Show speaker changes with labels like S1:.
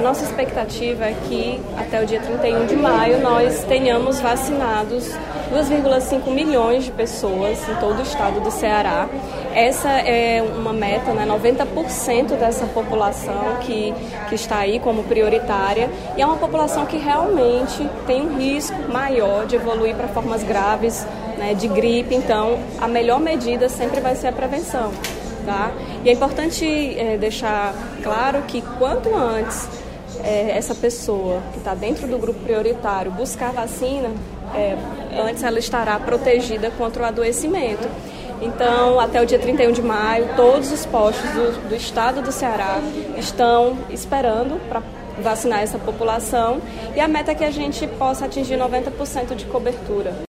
S1: nossa expectativa é que até o dia 31 de maio nós tenhamos vacinados 2,5 milhões de pessoas em todo o estado do Ceará. Essa é uma meta, né? 90% dessa população que está aí como prioritária, e é uma população que realmente tem um risco maior de evoluir para formas graves, né, de gripe. Então, a melhor medida sempre vai ser a prevenção. Tá? E é importante deixar claro que quanto antes essa pessoa que está dentro do grupo prioritário buscar vacina, antes ela estará protegida contra o adoecimento. Então, até o dia 31 de maio, todos os postos do estado do Ceará estão esperando para vacinar essa população, e a meta é que a gente possa atingir 90% de cobertura.